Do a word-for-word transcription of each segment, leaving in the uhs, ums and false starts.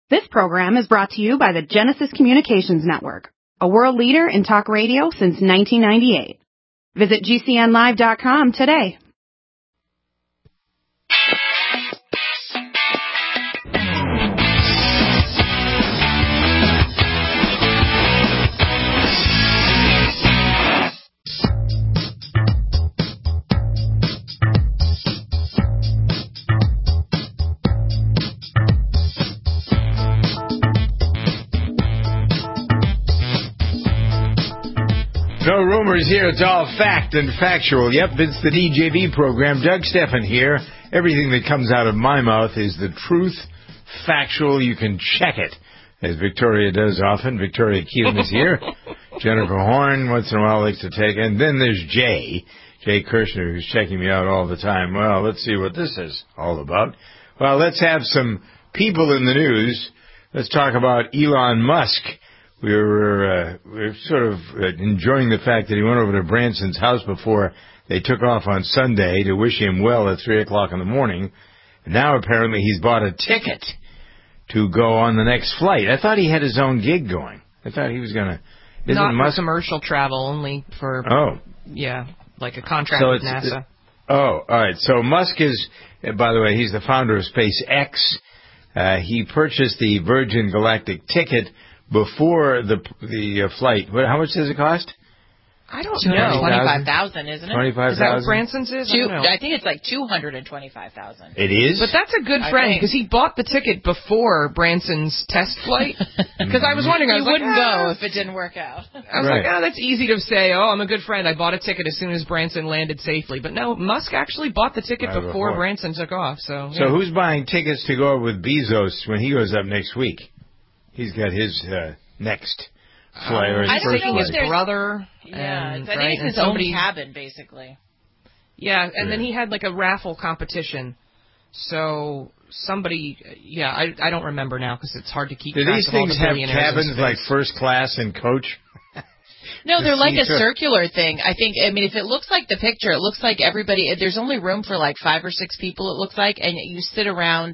This program is brought to you by the Genesis Communications Network, a world leader in talk radio since nineteen ninety-eight. Visit G C N live dot com today. No rumors here. It's all fact and factual. Yep, it's the D J V program. Doug Steffen here. Everything that comes out of my mouth is the truth, factual. You can check it, as Victoria does often. Victoria Keelan is here. Jennifer Horn, once in a while, likes to take. And then there's Jay, Jay Kirshner, who's checking me out all the time. Well, let's see what this is all about. Well, let's have some people in the news. Let's talk about Elon Musk. We were, uh, we were sort of enjoying the fact that he went over to Branson's house before they took off on Sunday to wish him well at three o'clock in the morning. And now apparently he's bought a ticket to go on the next flight. I thought he had his own gig going. I thought he was going to... Not Musk... for commercial travel, only for... Oh. Yeah, like a contract so with NASA. Oh, all right. So Musk is, by the way, he's the founder of SpaceX. Uh, he purchased the Virgin Galactic ticket before the the uh, flight. What, how much does it cost? I don't know. twenty-five thousand, isn't it? twenty-five thousand. Is that what Branson's is? Two, I, I think it's like two hundred twenty-five thousand. It is? But that's a good friend, because he bought the ticket before Branson's test flight. Because I was wondering, I was you like, wouldn't ah. go if it didn't work out. I was right. like, oh, that's easy to say. Oh, I'm a good friend. I bought a ticket as soon as Branson landed safely. But no, Musk actually bought the ticket right, before, before Branson took off. So, so yeah. who's buying tickets to go with Bezos when he goes up next week? He's got his uh, next flight. Or his I don't first know flight. his brother. Yeah, and, I think right, it's and his somebody, own cabin, basically. Yeah, and yeah. then he had like a raffle competition. So somebody, yeah, I I don't remember now because it's hard to keep Do track these of all things the have billionaires in cabins space. like first class and coach? No, they're like a seats are- circular thing. I think, I mean, if it looks like the picture, it looks like everybody, there's only room for like five or six people, it looks like, and you sit around,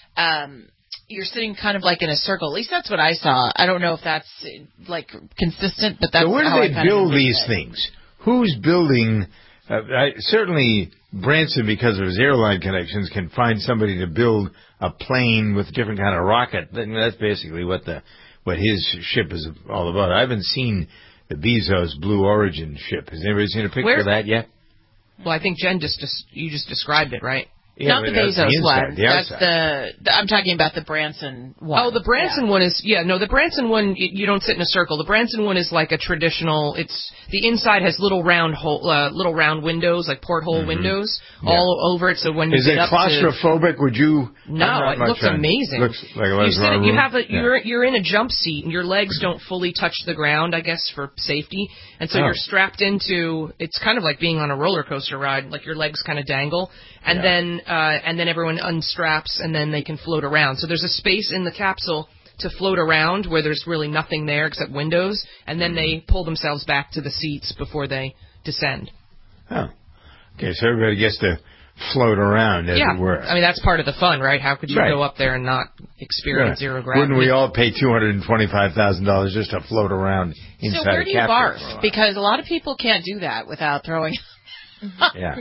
um, you're sitting kind of like in a circle. At least that's what I saw. I don't know if that's like consistent, but that's so where do how they I kind build of these it. things? Who's building? Uh, I, certainly Branson, because of his airline connections, can find somebody to build a plane with a different kind of rocket. That's basically what the what his ship is all about. I haven't seen the Bezos Blue Origin ship. Has anybody seen a picture Where? of that yet? Well, I think Jen just, just you just described it, right? Yeah, Not the that's Bezos the inside, one. the That's outside. the, the. I'm talking about the Branson one. Oh, the Branson yeah. one is yeah. No, the Branson one you, you don't sit in a circle. The Branson one is like a traditional. It's the inside has little round hole, uh, little round windows, like porthole mm-hmm. windows yeah. all over it. So when is you it get up claustrophobic? to, Would you? No, it looks fun. amazing. Looks like a you, sit, you have a yeah. you're you're in a jump seat and your legs don't fully touch the ground, I guess, for safety, and so oh. you're strapped into. It's kind of like being on a roller coaster ride, like your legs kind of dangle, and yeah. then uh, and then everyone unstraps and then they can float around. So there's a space in the capsule to float around where there's really nothing there except windows, and then they pull themselves back to the seats before they descend. Oh, okay. So everybody gets to float around, as yeah. it were. I mean, that's part of the fun, right? How could you right. go up there and not experience yeah. zero gravity? Wouldn't we all pay two hundred and twenty-five thousand dollars just to float around inside So where a do you capsule barf? Because a lot of people can't do that without throwing. yeah.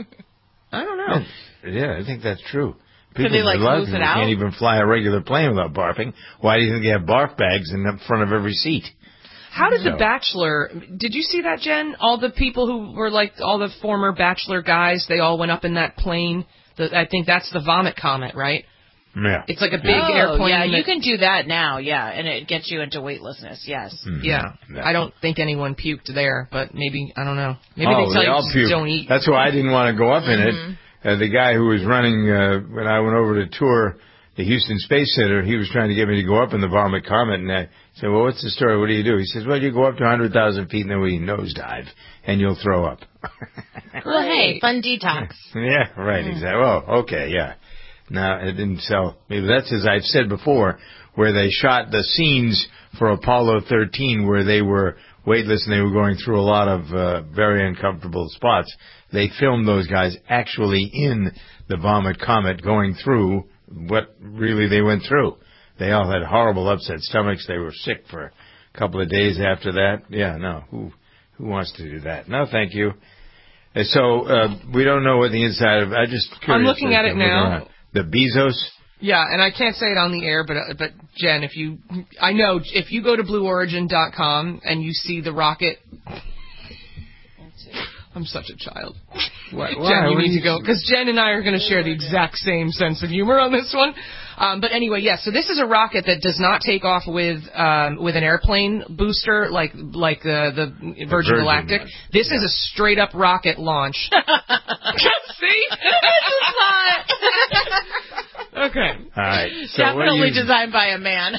I don't know. Yeah, I think that's true. People they, like, love lose it people out? can't even fly a regular plane without barfing. Why do you think they have barf bags in the front of every seat? How did So. The Bachelor, did you see that, Jen? All the people who were like, all the former Bachelor guys, they all went up in that plane. The, I think that's the vomit comet, right? Yeah. It's like a big oh, airplane. yeah, that, you can do that now, yeah, and it gets you into weightlessness, yes. Mm-hmm. Yeah. yeah. I don't think anyone puked there, but maybe, I don't know. Maybe oh, they tell they you all just puke. don't eat. That's why I didn't want to go up in Mm-hmm. it. Uh, the guy who was running, uh, when I went over to tour the Houston Space Center, he was trying to get me to go up in the Vomit Comet, and I said, well, what's the story? What do you do? He says, well, you go up to one hundred thousand feet, and then we nosedive, and you'll throw up. Well, hey, fun detox. Yeah, right, Mm. exactly. Well, okay, yeah. No, it didn't sell. Maybe that's, as I've said before, where they shot the scenes for Apollo thirteen where they were weightless and they were going through a lot of uh, very uncomfortable spots. They filmed those guys actually in the Vomit Comet going through what really they went through. they all had horrible upset stomachs. They were sick for a couple of days after that. Yeah, no, who who wants to do that? No, thank you. And so uh, we don't know what the inside of. I just curious I'm looking at it now. The Bezos. Yeah, and I can't say it on the air, but uh, but Jen, if you, I know if you go to blue origin dot com and you see the rocket. I'm such a child. Why, Jen, why? you What need you... to go, because Jen and I are going to share the exact same sense of humor on this one. Um, but anyway, yes, yeah, so this is a rocket that does not take off with um, with an airplane booster like like the, the Virgin, Virgin Galactic. One. This yeah. is a straight-up rocket launch. See? This is not... Okay. All right. So definitely you... designed by a man.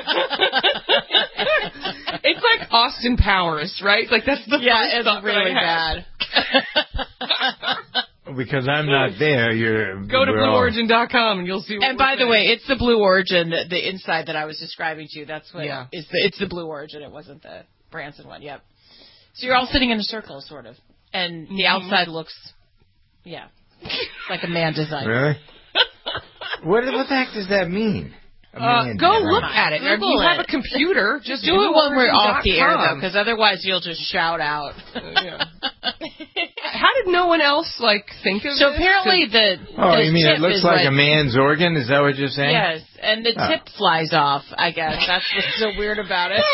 It's like Austin Powers, right? Like that's the yeah, it's really bad. Because I'm not there, you're... Go to blue origin dot com and you'll see what And by saying. the way, it's the Blue Origin, the, the inside that I was describing to you. That's what... Yeah. Is the, it's the Blue Origin. It wasn't the Branson one. Yep. So you're all sitting in a circle, sort of. And the mm-hmm. outside looks... Yeah. Like a man design. Really? What, what the heck does that mean? Uh, go look at it. If you have a computer, just do it when we're off the air, though, because otherwise you'll just shout out. Uh, yeah. How did no one else like think of it? So this? apparently the oh, the you mean it looks like, like a man's organ? Is that what you're saying? Yes, and the oh. tip flies off. I guess that's what's so weird about it.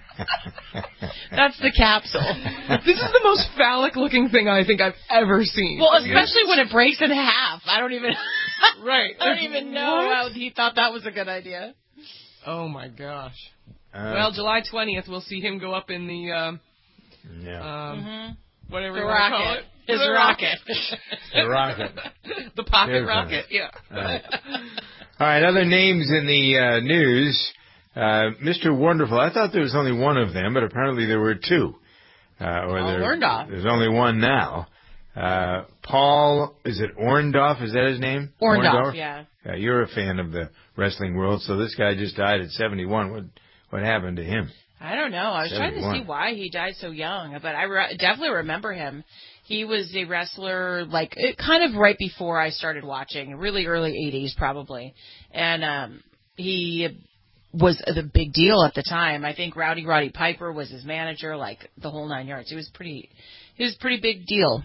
That's the capsule. This is the most phallic-looking thing I think I've ever seen. Well, especially when it breaks in half. I don't even. Right. I don't even know how he thought that was a good idea. Oh my gosh. Uh, well, July twentieth, we'll see him go up in the. Um, yeah. Um, mm-hmm. Whatever the you rocket. want to call it. His the rocket. The rocket. The pocket There's rocket. Yeah. All right. All right. Other names in the uh, news. Uh, Mister Wonderful. I thought there was only one of them, but apparently there were two. Uh, or oh, there, Orndorff. There's only one now. Uh, Paul, is it Orndorff? Is that his name? Orndorff, Orndorff? yeah. Uh, you're a fan of the wrestling world, so this guy just died at seventy-one. What what happened to him? I don't know. I was seventy-one. Trying to see why he died so young, but I re- definitely remember him. He was a wrestler, like, it, kind of right before I started watching, really early eighties probably. And um, he was the big deal at the time. I think Rowdy Roddy Piper was his manager, like the whole nine yards. He was pretty, he was a pretty big deal.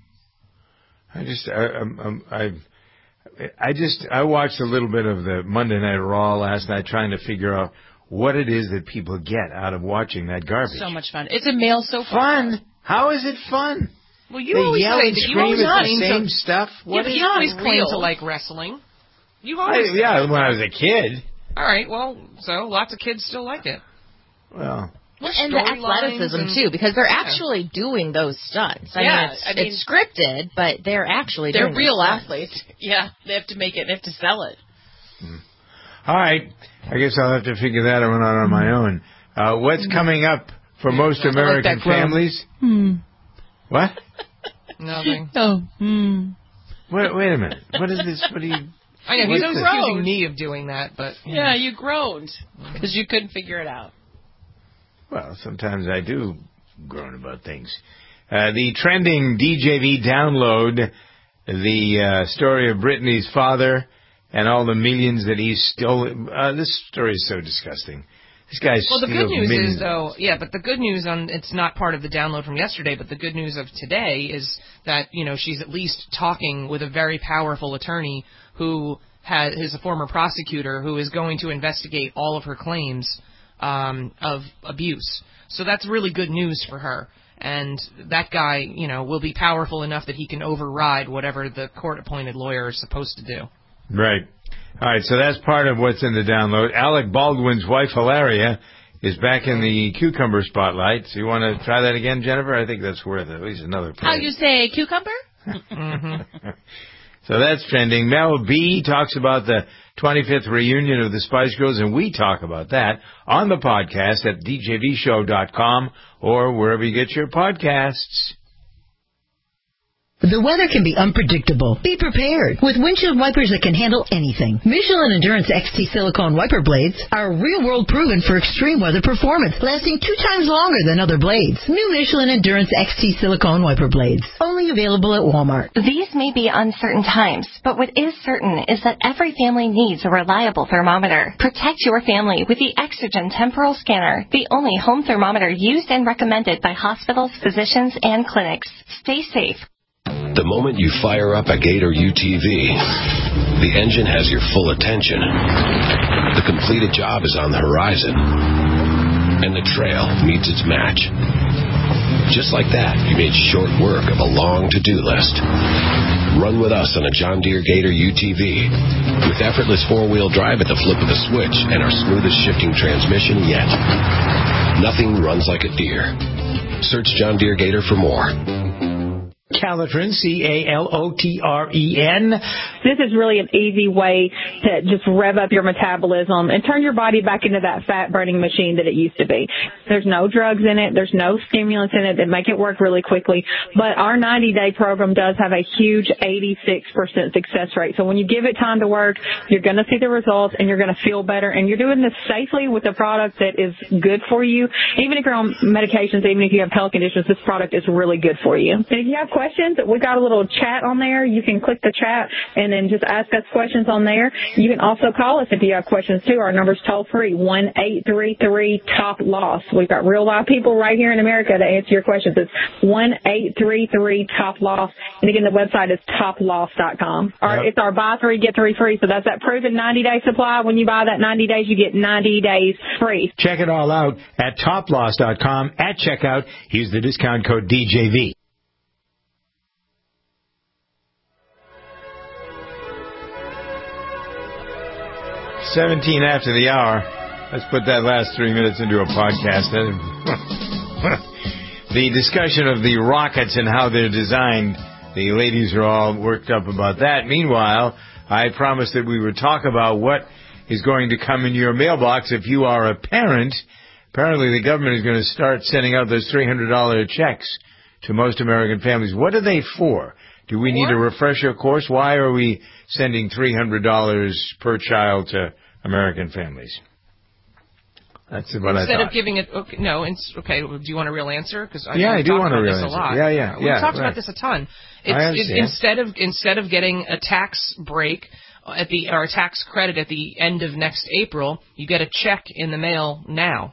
I just, I, I, I just, I watched a little bit of the Monday Night Raw last night, trying to figure out what it is that people get out of watching that garbage. So much fun. It's a male soap opera. Fun? How is it fun? Well, you they always yell say and that scream you at the same to, stuff. What yeah, is you always real? claim to like wrestling. You I, always yeah, when I was a kid. All right, well, so lots of kids still like it. Well, well and the athleticism and, too, because they're yeah. actually doing those stunts. I yeah, mean, it's, I mean, it's scripted, but they're actually they're doing real athletes. Yeah, they have to make it. They have to sell it. Hmm. All right, I guess I'll have to figure that one out on my own. Uh, what's coming up for most American like families? Hmm. What? Nothing. Oh. Hmm. Wait, wait a minute. What is this? What do you? I know he's What's accusing me of doing that, but yeah, you groaned because you couldn't figure it out. Well, sometimes I do groan about things. Uh, the trending D J V download, the uh, story of Britney's father and all the millions that he stole. Uh, this story is so disgusting. This guy well, the good news millions. is, though, yeah, but the good news on it's not part of the download from yesterday, but the good news of today is that, you know, she's at least talking with a very powerful attorney who has, is a former prosecutor who is going to investigate all of her claims um, of abuse. So that's really good news for her. And that guy, you know, will be powerful enough that he can override whatever the court-appointed lawyer is supposed to do. Right. All right, so that's part of what's in the download. Alec Baldwin's wife, Hilaria, is back in the cucumber spotlight. So you want to try that again, Jennifer? I think that's worth at least another play. How you say cucumber? Mm-hmm. So that's trending. Mel B talks about the twenty-fifth reunion of the Spice Girls, and we talk about that on the podcast at d j v show dot com or wherever you get your podcasts. The weather can be unpredictable. Be prepared with windshield wipers that can handle anything. Michelin Endurance X T silicone wiper blades are real-world proven for extreme weather performance, lasting two times longer than other blades. New Michelin Endurance X T silicone wiper blades, only available at Walmart. These may be uncertain times, but what is certain is that every family needs a reliable thermometer. Protect your family with the Exergen Temporal Scanner, the only home thermometer used and recommended by hospitals, physicians, and clinics. Stay safe. The moment you fire up a Gator U T V, the engine has your full attention. The completed job is on the horizon, and the trail meets its match. Just like that, you made short work of a long to-do list. Run with us on a John Deere Gator U T V with effortless four-wheel drive at the flip of the switch and our smoothest shifting transmission yet. Nothing runs like a Deere. Search John Deere Gator for more. Calotren, C A L O T R E N. This is really an easy way to just rev up your metabolism and turn your body back into that fat-burning machine that it used to be. There's no drugs in it. There's no stimulants in it that make it work really quickly. But our ninety-day program does have a huge eighty-six percent success rate. So when you give it time to work, you're going to see the results and you're going to feel better. And you're doing this safely with a product that is good for you. Even if you're on medications, even if you have health conditions, this product is really good for you. And if you have questions, we got a little chat on there. You can click the chat and then just ask us questions on there. You can also call us if you have questions too. Our number's toll free, one eight three three top loss. We've got real live people right here in America to answer your questions. It's one eight three three top loss. And again, the website is top loss dot com. Or yep. It's our buy three, get three free. So that's that proven ninety day supply. When you buy that ninety days, you get ninety days free. Check it all out at top loss dot com. At checkout, use the discount code D J V. seventeen after the hour. Let's put that last three minutes into a podcast. The discussion of the rockets and how they're designed, the ladies are all worked up about that. Meanwhile, I promised that we would talk about what is going to come in your mailbox if you are a parent. Apparently the government is going to start sending out those three hundred dollars checks to most American families. What are they for? Do we need a refresher course? Why are we sending three hundred dollars per child to American families? That's what I thought. Instead of giving it, okay, no, it's, okay, do you want a real answer? Because I, yeah, I do want a real answer. A lot. Yeah, yeah, we yeah. talked right. about this a ton. It's, I understand. It, instead of instead of getting a tax break at the or a tax credit at the end of next April, you get a check in the mail now.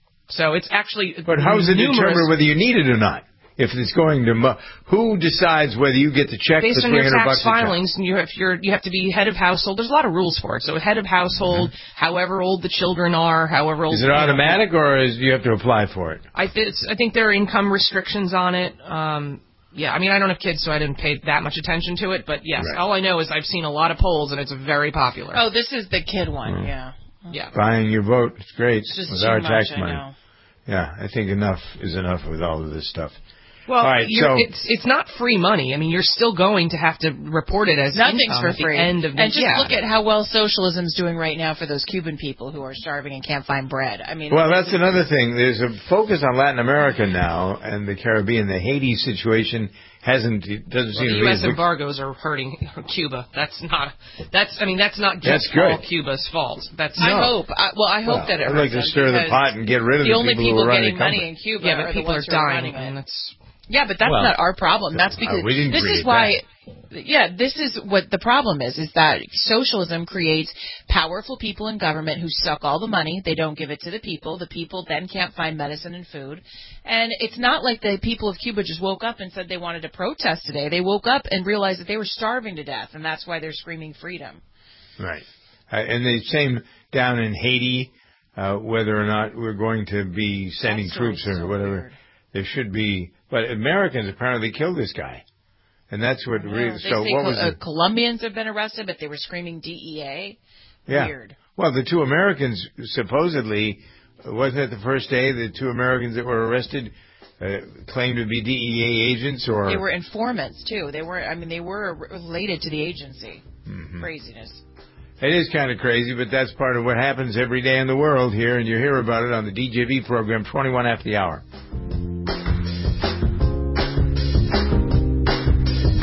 So it's actually. But how does it numerous, determine whether you need it or not? If it's going to, mo- who decides whether you get the check based for on your three hundred tax bucks a filings? And you have your you have to be head of household. There's a lot of rules for it. So head of household, mm-hmm. however old the children are, however old. Is it automatic know, or is do you have to apply for it? I th- I think there are income restrictions on it. Um, yeah, I mean I don't have kids, so I didn't pay that much attention to it. But yes, right. all I know is I've seen a lot of polls and it's very popular. Oh, this is the kid one. Mm. Yeah. Yeah. Buying your vote, it's great it's just with too our much, tax I money. know. Yeah, I think enough is enough with all of this stuff. Well, right, you're, so, it's it's not free money. I mean, you're still going to have to report it as nothing's income for at free. the end of the and just yeah. look at how well socialism's doing right now for those Cuban people who are starving and can't find bread. I mean, well, that's another thing. There's a focus on Latin America now and the Caribbean. The Haiti situation hasn't it doesn't well, seem the to U S be embargoes are hurting Cuba. That's not. That's. I mean, that's not just that's good. all Cuba's fault. That's. I no. hope. I, well, I hope well, that it. I'd like to stir the pot and get rid of the, the only people, people who are getting running money in Cuba. Yeah, but are people the are ones who are dying, running it. and that's. Yeah, but that's well, not our problem. That's because uh, we didn't this is why. That. Yeah, this is what the problem is: is that socialism creates powerful people in government who suck all the money. They don't give it to the people. The people then can't find medicine and food. And it's not like the people of Cuba just woke up and said they wanted to protest today. They woke up and realized that they were starving to death, and that's why they're screaming freedom. Right. Uh, and the same down in Haiti, uh, whether or not we're going to be sending That's troops or so whatever. Weird. There should be, but Americans apparently killed this guy, and that's what. Yeah, Re- they so say what Col- was uh, it? Colombians have been arrested, but they were screaming D E A. Yeah. Weird. Well, the two Americans supposedly wasn't it the first day the two Americans that were arrested uh, claimed to be D E A agents, or they were informants too. They were. I mean, they were related to the agency. Mm-hmm. Craziness. It is kind of crazy, but that's part of what happens every day in the world here, and you hear about it on the D J V program, twenty-one after the hour.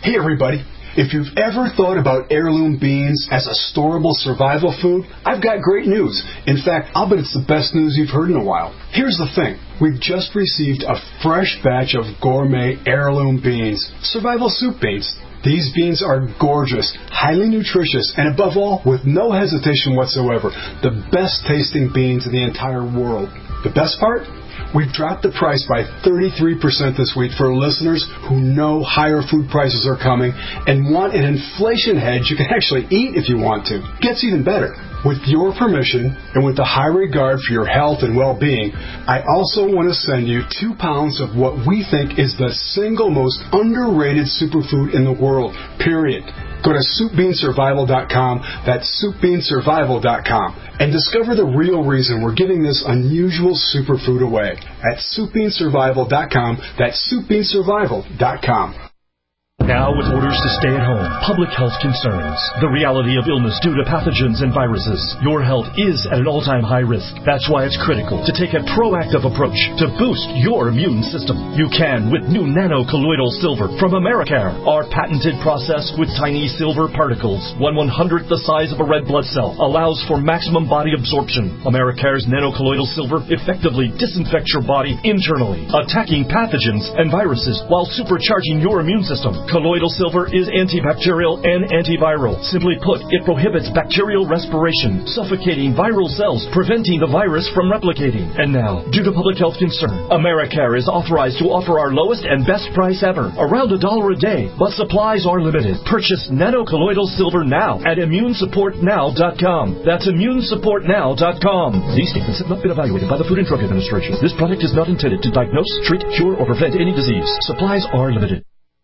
Hey everybody, if you've ever thought about heirloom beans as a storable survival food, I've got great news. In fact, I'll bet it's the best news you've heard in a while. Here's the thing. We've just received a fresh batch of gourmet heirloom beans, survival soup beans. These beans are gorgeous, highly nutritious, and above all, with no hesitation whatsoever, the best tasting beans in the entire world. The best part? We've dropped the price by thirty-three percent this week for listeners who know higher food prices are coming and want an inflation hedge you can actually eat if you want to. Gets even better. With your permission and with the high regard for your health and well-being, I also want to send you two pounds of what we think is the single most underrated superfood in the world, period. Go to soup bean survival dot com, that's soup bean survival dot com, and discover the real reason we're giving this unusual superfood away at soup bean survival dot com, that's soup bean survival dot com. Now with orders to stay at home, public health concerns, the reality of illness due to pathogens and viruses, your health is at an all-time high risk. That's why it's critical to take a proactive approach to boost your immune system. You can with new nano-colloidal silver from Americare. Our patented process with tiny silver particles, one one-hundredth the size of a red blood cell, allows for maximum body absorption. Americare's nano-colloidal silver effectively disinfects your body internally, attacking pathogens and viruses while supercharging your immune system. Colloidal silver is antibacterial and antiviral. Simply put, it prohibits bacterial respiration, suffocating viral cells, preventing the virus from replicating. And now, due to public health concern, Americare is authorized to offer our lowest and best price ever, around a dollar a day. But supplies are limited. Purchase nano-colloidal silver now at immune support now dot com. That's immune support now dot com. These statements have not been evaluated by the Food and Drug Administration. This product is not intended to diagnose, treat, cure, or prevent any disease. Supplies are limited.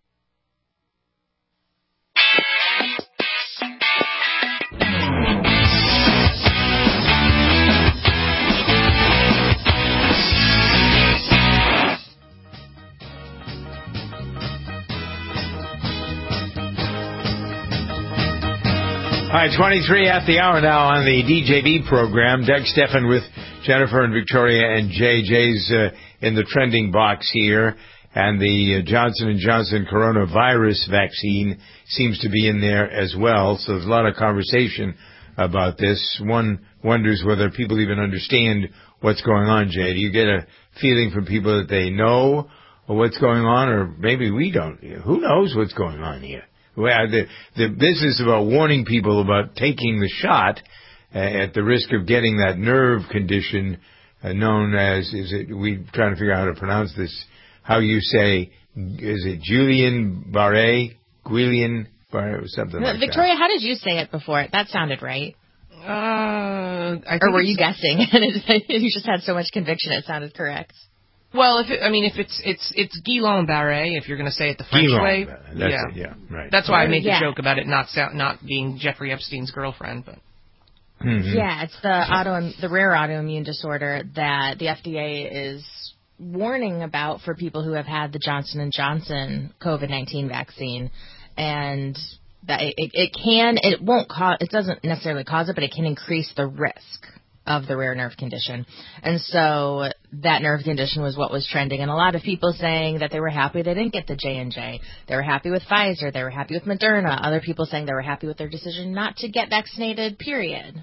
All right, twenty-three at the hour now on the D J V program. Doug Stephan with Jennifer and Victoria and Jay. Jay's uh, in the trending box here. And the uh, Johnson and Johnson coronavirus vaccine seems to be in there as well. So there's a lot of conversation about this. One wonders whether people even understand what's going on, Jay. Do you get a feeling from people that they know what's going on, or maybe we don't? Who knows what's going on here? Well, the, the business about warning people about taking the shot uh, at the risk of getting that nerve condition uh, known as, is it, we're trying to figure out how to pronounce this, how you say, is it Guillain-Barré? Guillain-Barré, or something no, like Victoria, that. how did you say it before? That sounded right. Uh, I think or were you guessing? You just had so much conviction it sounded correct. Well, if it, I mean, if it's it's it's Guillain-Barré, if you're going to say it the French Guillain, way, that's yeah, it, yeah, right. That's why I made yeah. the joke about it not sound, not being Jeffrey Epstein's girlfriend, but. Mm-hmm. Yeah, it's the auto the rare autoimmune disorder that the F D A is warning about for people who have had the Johnson and Johnson COVID nineteen vaccine, and that it, it can it won't cause it doesn't necessarily cause it, but it can increase the risk of the rare nerve condition. And so that nerve condition was what was trending, and a lot of people saying that they were happy they didn't get the J and J. They were happy with Pfizer. They were happy with Moderna. Other people saying they were happy with their decision not to get vaccinated, period.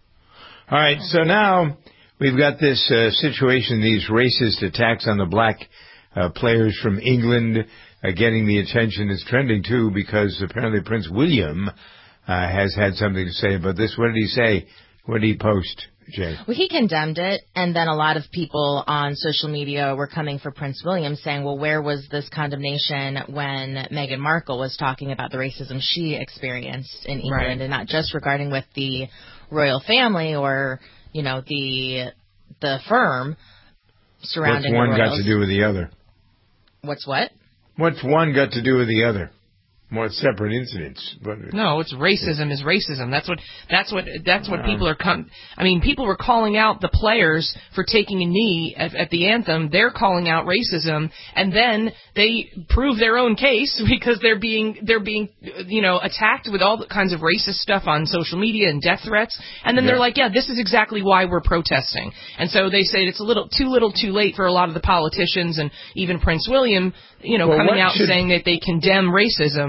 All right, so now we've got this uh, situation, these racist attacks on the black uh, players from England uh, getting the attention. It's trending, too, because apparently Prince William uh, has had something to say about this. What did he say? What did he post, Jay? Well, he condemned it, and then a lot of people on social media were coming for Prince William saying, well, where was this condemnation when Meghan Markle was talking about the racism she experienced in England, Right. and not just regarding with the royal family or, you know, the the firm surrounding What's one the royals. got to do with the other? What's what? What's one got to do with the other? More separate incidents. But No, it's racism is racism. That's what that's what that's what people are com- I mean, people were calling out the players for taking a knee at, at the anthem. They're calling out racism, and then they prove their own case because they're being they're being you know attacked with all kinds of racist stuff on social media and death threats. And then Yeah. they're like, yeah, this is exactly why we're protesting. And so they say it's a little too little, too late for a lot of the politicians and even Prince William, you know, Well, coming what out should- saying that they condemn racism.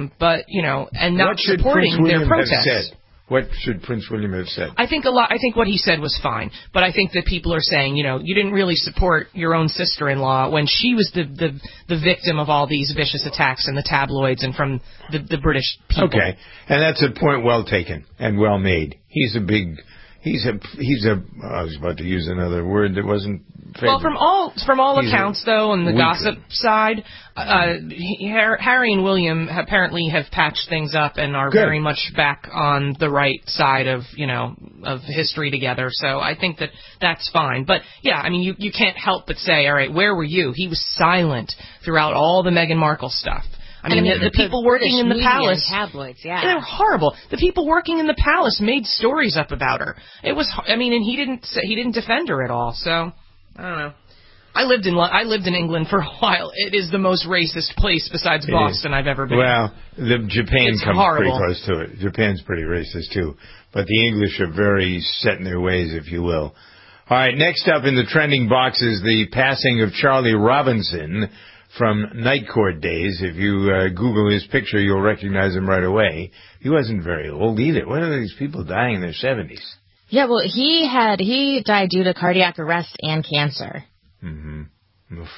Um, but, you know, and not what should supporting Prince William their protests. Have said? What should Prince William have said? I think a lot. I think what he said was fine, but I think that people are saying, you know, you didn't really support your own sister-in-law when she was the the, the victim of all these vicious attacks in the tabloids and from the, the British people. Okay, and that's a point well taken and well made. He's a big. He's a. He's a. I was about to use another word that wasn't. Favorite. Well, from all from all He's accounts, though, on the weaker. gossip side, uh, he, Harry and William apparently have patched things up and are Good. very much back on the right side of, you know, of history together. So I think that that's fine. But yeah, I mean, you you can't help but say, all right, where were you? He was silent throughout all the Meghan Markle stuff. I mean, I mean the, the people working in the media and palace, tabloids, yeah, they were horrible. The people working in the palace made stories up about her. It was, I mean, and he didn't he didn't defend her at all. So I don't know. I lived in I lived in England for a while. It is the most racist place besides It Boston is. I've ever been. Well, the Japan It's comes horrible. pretty close to it. Japan's pretty racist too, but the English are very set in their ways, if you will. All right, next up in the trending box is the passing of Charlie Robinson from Night Court days. If you uh, Google his picture, you'll recognize him right away. He wasn't very old either. What are these people dying in their seventies? Yeah, well, he had he died due to cardiac arrest and cancer. Mm-hmm. Oof.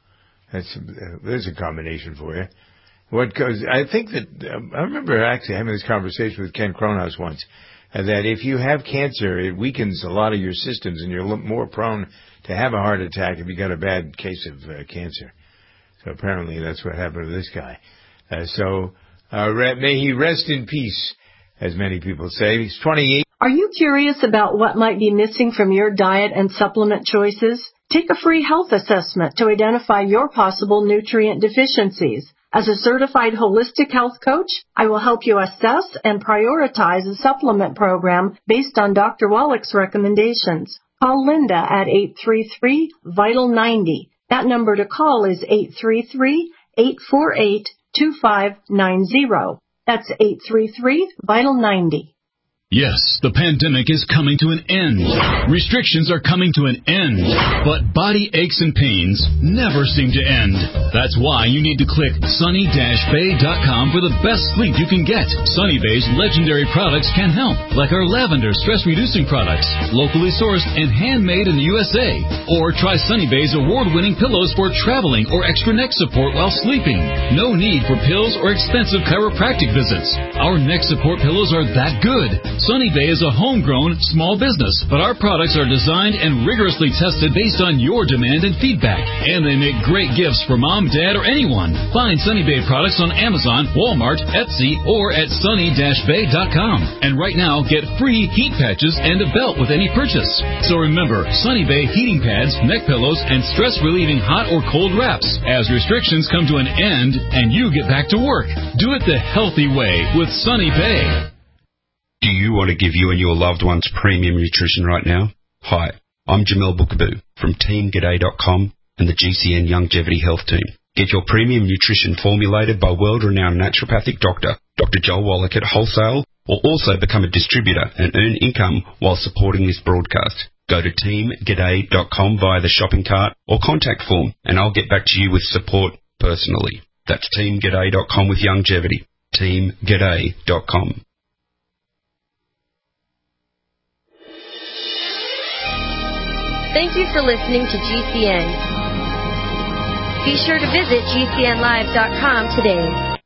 That's uh, there's a combination for you. What goes? I think that um, I remember actually having this conversation with Ken Kronos once. Uh, that if you have cancer, it weakens a lot of your systems, and you're a little more prone to have a heart attack if you got a bad case of uh, cancer. So apparently that's what happened to this guy. Uh, so uh, re- may he rest in peace, as many people say. He's twenty-eight. Are you curious about what might be missing from your diet and supplement choices? Take a free health assessment to identify your possible nutrient deficiencies. As a certified holistic health coach, I will help you assess and prioritize a supplement program based on Doctor Wallach's recommendations. Call Linda at eight three three, VITAL ninety. That number to call is eight three three, eight four eight, two five nine zero. That's eight three three, VITAL ninety. Yes, the pandemic is coming to an end. Restrictions are coming to an end. But body aches and pains never seem to end. That's why you need to click sunny dash bay dot com for the best sleep you can get. Sunny Bay's legendary products can help, like our lavender stress-reducing products, locally sourced and handmade in the U S A. Or try Sunny Bay's award-winning pillows for traveling or extra neck support while sleeping. No need for pills or expensive chiropractic visits. Our neck support pillows are that good. Sunny Bay is a homegrown small business, but our products are designed and rigorously tested based on your demand and feedback. And they make great gifts for mom, dad, or anyone. Find Sunny Bay products on Amazon, Walmart, Etsy, or at sunny dash bay dot com. And right now, get free heat patches and a belt with any purchase. So remember, Sunny Bay heating pads, neck pillows, and stress-relieving hot or cold wraps as restrictions come to an end and you get back to work. Do it the healthy way with Sunny Bay. Do you want to give you and your loved ones premium nutrition right now? Hi, I'm Jamel Bookaboo from team g'day dot com and the G C N Longevity Health Team. Get your premium nutrition formulated by world-renowned naturopathic doctor, Doctor Joel Wallach at wholesale, or also become a distributor and earn income while supporting this broadcast. Go to team g'day dot com via the shopping cart or contact form, and I'll get back to you with support personally. That's team g'day dot com with longevity. team g'day dot com. Thank you for listening to G C N. Be sure to visit G C N live dot com today.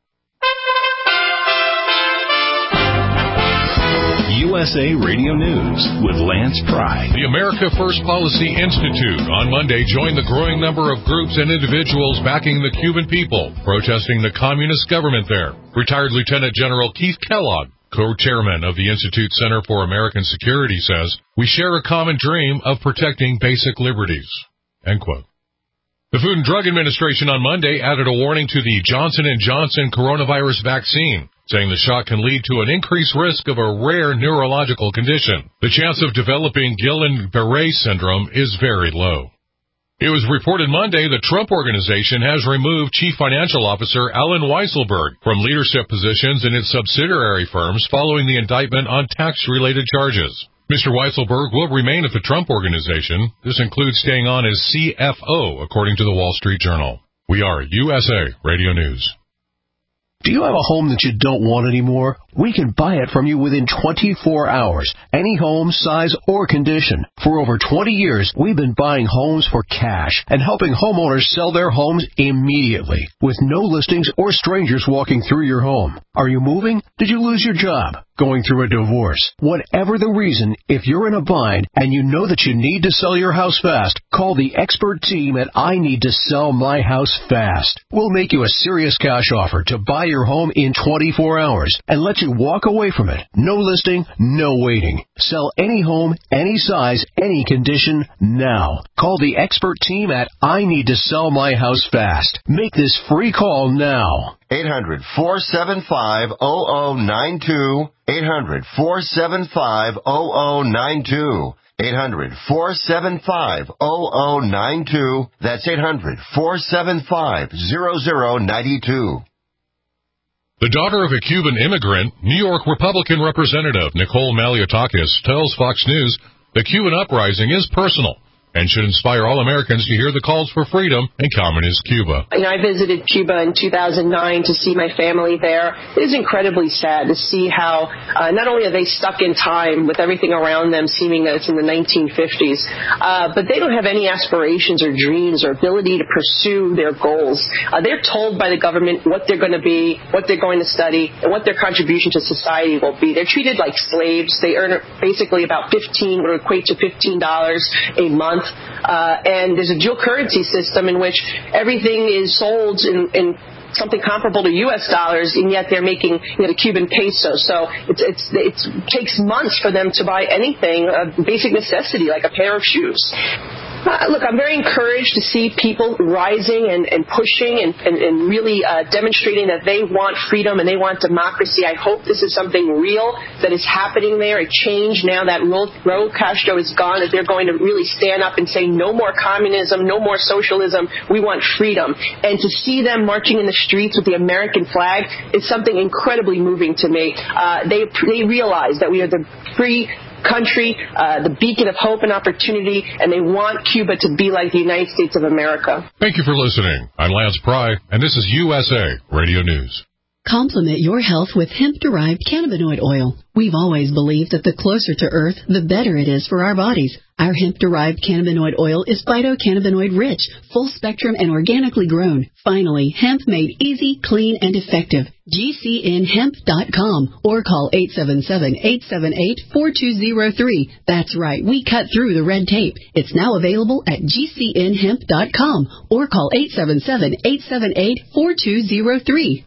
U S A Radio News with Lance Pry. The America First Policy Institute on Monday joined the growing number of groups and individuals backing the Cuban people, protesting the communist government there. Retired Lieutenant General Keith Kellogg, co-chairman of the Institute Center for American Security, says, "We share a common dream of protecting basic liberties." End quote. The Food and Drug Administration on Monday added a warning to the Johnson and Johnson coronavirus vaccine, saying the shot can lead to an increased risk of a rare neurological condition. The chance of developing Guillain-Barré syndrome is very low. It was reported Monday the Trump Organization has removed Chief Financial Officer Alan Weisselberg from leadership positions in its subsidiary firms following the indictment on tax-related charges. Mister Weisselberg will remain at the Trump Organization. This includes staying on as C F O, according to the Wall Street Journal. We are U S A Radio News. Do you have a home that you don't want anymore? We can buy it from you within twenty-four hours. Any home, size, or condition. For over twenty years, we've been buying homes for cash and helping homeowners sell their homes immediately with no listings or strangers walking through your home. Are you moving? Did you lose your job? Going through a divorce? Whatever the reason, if you're in a bind and you know that you need to sell your house fast, call the expert team at I Need to Sell My House Fast. We'll make you a serious cash offer to buy your home in twenty-four hours and let you walk away from it. No listing, no waiting. Sell any home, any size, any condition, now. Call the expert team at I Need to Sell My House Fast. Make this free call now. eight hundred, four seven five, zero zero nine two. eight hundred, four seven five, zero zero nine two. eight hundred, four seven five, zero zero nine two. That's eight hundred, four seven five, zero zero nine two. The daughter of a Cuban immigrant, New York Republican Representative Nicole Maliotakis tells Fox News the Cuban uprising is personal and should inspire all Americans to hear the calls for freedom in communist Cuba. You know, I visited Cuba in two thousand nine to see my family there. It is incredibly sad to see how uh, not only are they stuck in time with everything around them seeming that it's in the nineteen fifties, uh, but they don't have any aspirations or dreams or ability to pursue their goals. Uh, they're told by the government what they're going to be, what they're going to study, and what their contribution to society will be. They're treated like slaves. They earn basically about fifteen, what would equate to fifteen dollars a month. Uh, and there's a dual currency system in which everything is sold in, in something comparable to U S dollars, and yet they're making, you know, the Cuban peso. So it's, it's, it takes months for them to buy anything, a basic necessity like a pair of shoes. Uh, look, I'm very encouraged to see people rising and, and pushing and, and, and really uh, demonstrating that they want freedom and they want democracy. I hope this is something real that is happening there, a change now that Raul Castro is gone, that they're going to really stand up and say no more communism, no more socialism, we want freedom. And to see them marching in the streets with the American flag is something incredibly moving to me. Uh, they, they realize that we are the free country, uh, the beacon of hope and opportunity, and they want Cuba to be like the United States of America. Thank you for listening. I'm Lance Pry, and this is U S A Radio News. Complement your health with hemp-derived cannabinoid oil. We've always believed that the closer to Earth, the better it is for our bodies. Our hemp-derived cannabinoid oil is phytocannabinoid-rich, full-spectrum, and organically grown. Finally, hemp made easy, clean, and effective. G C N hemp dot com or call eight seven seven, eight seven eight, four two zero three. That's right, we cut through the red tape. It's now available at G C N hemp dot com or call eight seven seven, eight seven eight, four two zero three.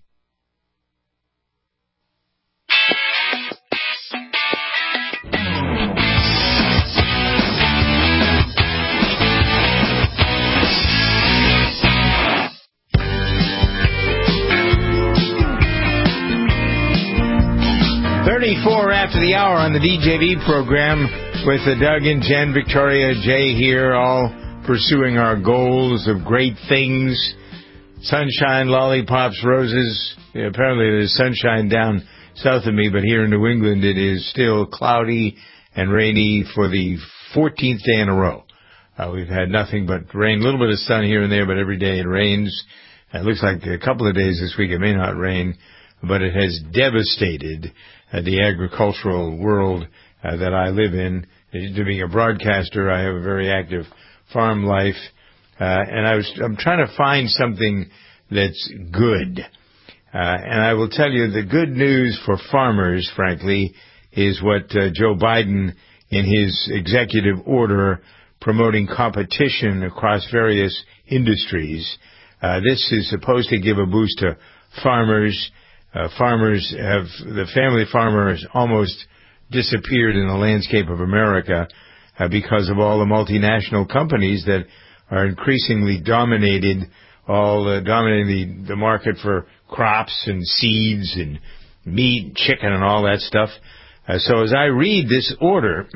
thirty-four after the hour on the D J V program with uh, Doug and Jen, Victoria, Jay here, all pursuing our goals of great things. Sunshine, lollipops, roses. Yeah, apparently there's sunshine down south of me, but here in New England it is still cloudy and rainy for the fourteenth day in a row. Uh, we've had nothing but rain, a little bit of sun here and there, but every day it rains. It looks like a couple of days this week it may not rain, but it has devastated uh, the agricultural world uh, that I live in. To being a broadcaster, I have a very active farm life, uh, and I was I'm trying to find something that's good. Uh, and I will tell you the good news for farmers, frankly, is what uh, Joe Biden, in his executive order promoting competition across various industries. Uh, this is supposed to give a boost to farmers. Uh, farmers have, the family farmer has almost disappeared in the landscape of America uh, because of all the multinational companies that are increasingly dominated, all uh, dominating the, the market for crops and seeds and meat, and chicken and all that stuff. Uh, so as I read this order,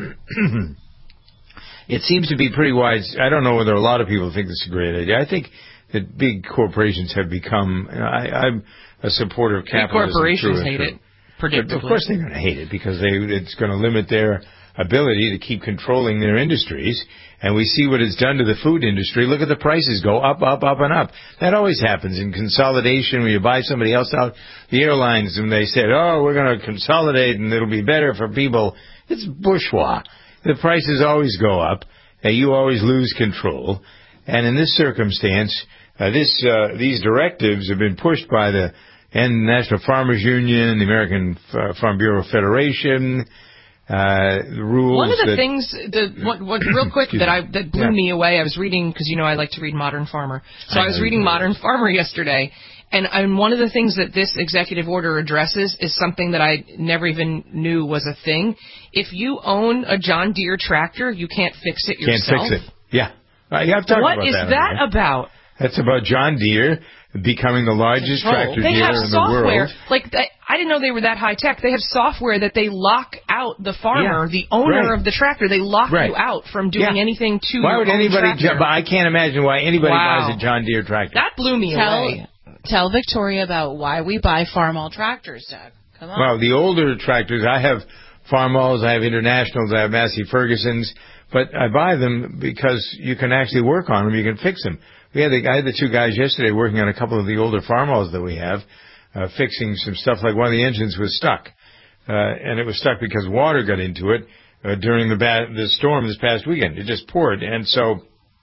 it seems to be pretty wide. I don't know whether a lot of people think this is a great idea. I think that big corporations have become, you know, I, I'm a supporter of capitalism. Big corporations hate it, predictably. But of course they're going to hate it because they, it's going to limit their ability to keep controlling their industries. And we see what it's done to the food industry. Look at the prices go up, up, up, and up. That always happens in consolidation when you buy somebody else out. The airlines, when they said, oh, we're going to consolidate and it'll be better for people, it's bourgeois. The prices always go up, and you always lose control. And in this circumstance, uh, this uh, these directives have been pushed by the National Farmers Union, the American Farm Bureau Federation. Uh, the rules. One of the that, things, the what, what real quick that I that blew yeah. me away. I was reading because you know I like to read Modern Farmer, so I, I was reading Modern Farmer yesterday, and, and one of the things that this executive order addresses is something that I never even knew was a thing. If you own a John Deere tractor, you can't fix it yourself. Can't fix it. Yeah, uh, yeah I've talked what about is that. that about? That's about John Deere becoming the largest Control. tractor they dealer have in software. the world. Like they, I didn't know they were that high tech. They have software that they lock out the farmer, yeah. the owner right. of the tractor. They lock right. you out from doing yeah. anything to why your would own anybody? tractor. Ju- I can't imagine why anybody wow. buys a John Deere tractor. That blew me tell, away. Tell Victoria about why we buy Farmall tractors, Doug. Come on. Well, the older tractors, I have Farmalls, I have Internationals, I have Massey Fergusons, but I buy them because you can actually work on them. You can fix them. We had the, I had the two guys yesterday working on a couple of the older Farmalls that we have, uh, fixing some stuff like one of the engines was stuck. Uh, and it was stuck because water got into it, uh, during the ba- the storm this past weekend. It just poured. And so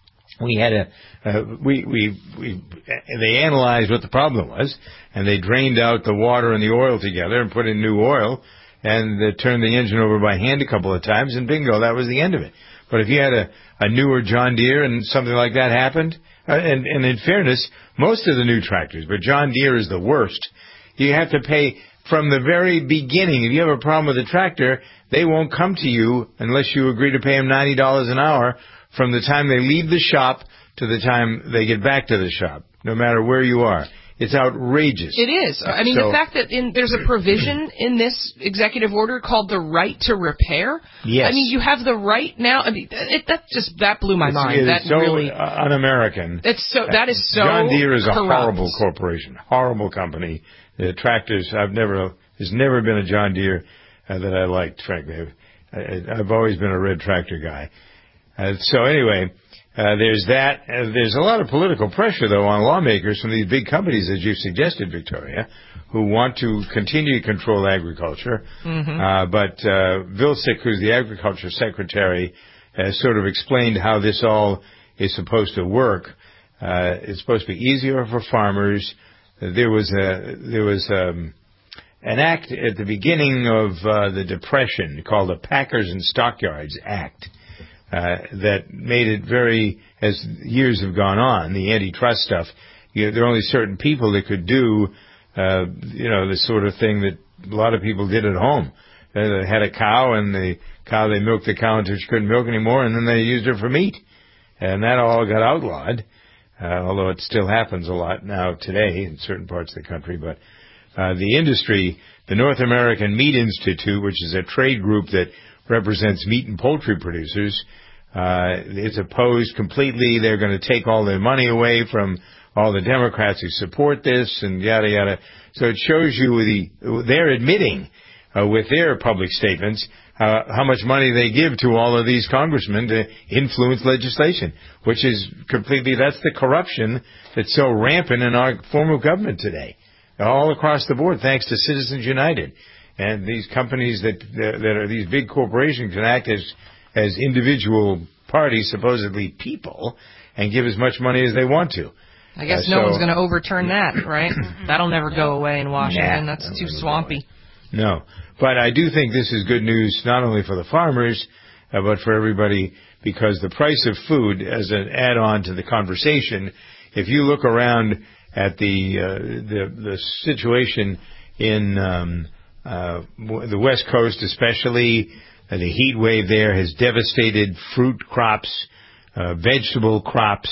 we had a, uh, we, we, we, they analyzed what the problem was, and they drained out the water and the oil together and put in new oil, and they turned the engine over by hand a couple of times, and bingo, that was the end of it. But if you had a, a newer John Deere and something like that happened, Uh, and, and in fairness, most of the new tractors, but John Deere is the worst. You have to pay from the very beginning. If you have a problem with a tractor, they won't come to you unless you agree to pay them ninety dollars an hour from the time they leave the shop to the time they get back to the shop, no matter where you are. It's outrageous. It is. I mean, so, the fact that in, there's a provision in this executive order called the right to repair. Yes. I mean, you have the right now. I mean, it, that just that blew my it's, mind. It that is so really un-American. It's so that is so. John Deere is a corrupt. horrible corporation, horrible company. The tractors, I've never, there's never been a John Deere uh, that I liked. Frankly, I, I've always been a red tractor guy. Uh, so anyway. Uh, there's that. Uh, there's a lot of political pressure, though, on lawmakers from these big companies, as you suggested, Victoria, who want to continue to control agriculture. Mm-hmm. Uh, but uh, Vilsack, who's the agriculture secretary, has sort of explained how this all is supposed to work. Uh, it's supposed to be easier for farmers. Uh, there was a there was um, an act at the beginning of uh, the Depression called the Packers and Stockyards Act. Uh, that made it very, as years have gone on, the antitrust stuff, you know, there are only certain people that could do, uh, you know, the sort of thing that a lot of people did at home. Uh, they had a cow, and the cow, they milked the cow until she couldn't milk anymore, and then they used her for meat. And that all got outlawed, uh, although it still happens a lot now today in certain parts of the country. But uh, the industry, the North American Meat Institute, which is a trade group that represents meat and poultry producers, uh, it's opposed completely. They're going to take all their money away from all the Democrats who support this, and yada, yada. So it shows you the, they're admitting uh, with their public statements uh, how much money they give to all of these congressmen to influence legislation, which is completely, that's the corruption that's so rampant in our form of government today, all across the board, thanks to Citizens United. And these companies that that are these big corporations can act as as individual parties, supposedly people, and give as much money as they want to. I guess uh, no so, one's going to overturn that, right? That'll never go away in Washington. Nah, That's too swampy. No, but I do think this is good news not only for the farmers, uh, but for everybody, because the price of food, as an add-on to the conversation, if you look around at the uh, the the situation in um, Uh, the West Coast especially, uh, the heat wave there has devastated fruit crops, uh, vegetable crops.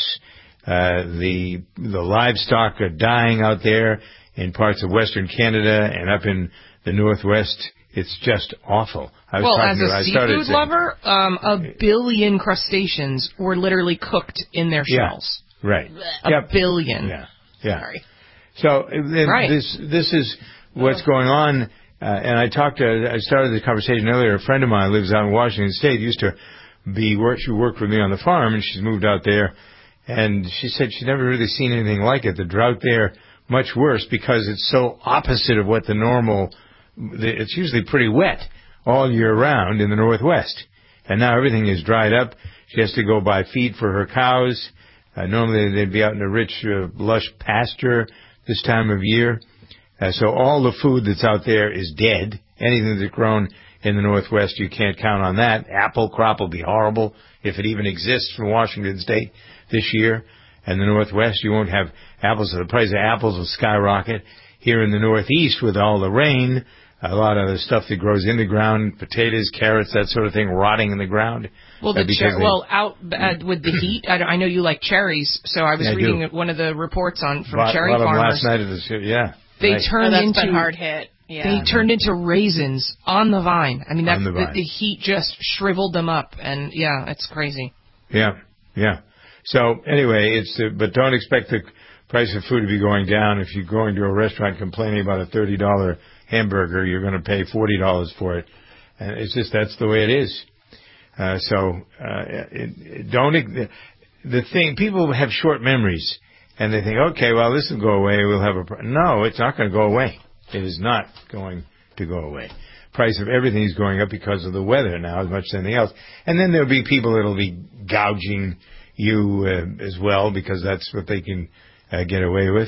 Uh, the the livestock are dying out there in parts of Western Canada and up in the Northwest. It's just awful. I was well, talking as a to, I started seafood lover, um, a billion crustaceans were literally cooked in their shells. Yeah, right. A yep. billion. Yeah, yeah. Sorry. So uh, right. this this is what's going on. Uh, and I talked to, I started the conversation earlier. A friend of mine lives out in Washington State, used to be, work, she worked with me on the farm, and she's moved out there. And she said she'd never really seen anything like it. The drought there, much worse because it's so opposite of what the normal, it's usually pretty wet all year round in the Northwest. And now everything is dried up. She has to go buy feed for her cows. Uh, normally they'd be out in a rich, uh, lush pasture this time of year. Uh, so all the food that's out there is dead. Anything that's grown in the Northwest, you can't count on that. Apple crop will be horrible if it even exists from Washington State this year. And the Northwest, you won't have apples. So the price of apples will skyrocket. Here in the Northeast, with all the rain, a lot of the stuff that grows in the ground, potatoes, carrots, that sort of thing, rotting in the ground. Well, the uh, cher- they, well, out uh, with the heat. I, I know you like cherries, so I was Yeah, I reading do. one of the reports on from bought, cherry bought them farmers. last night at the show. Yeah, They right. turned Oh, that's into been hard hit. Yeah. They turned into raisins on the vine. I mean, that On the the, vine. the heat just shriveled them up, and yeah, it's crazy. Yeah, yeah. So anyway, it's uh, but don't expect the price of food to be going down. If you're going to a restaurant complaining about a thirty dollar hamburger, you're going to pay forty dollars for it, and it's just that's the way it is. Uh, so uh, it, it don't the thing. People have short memories, and they think, okay, well, this will go away. We'll have a pr-. No, it's not going to go away. It is not going to go away. Price of everything is going up because of the weather now as much as anything else. And then there'll be people that'll be gouging you uh, as well because that's what they can uh, get away with.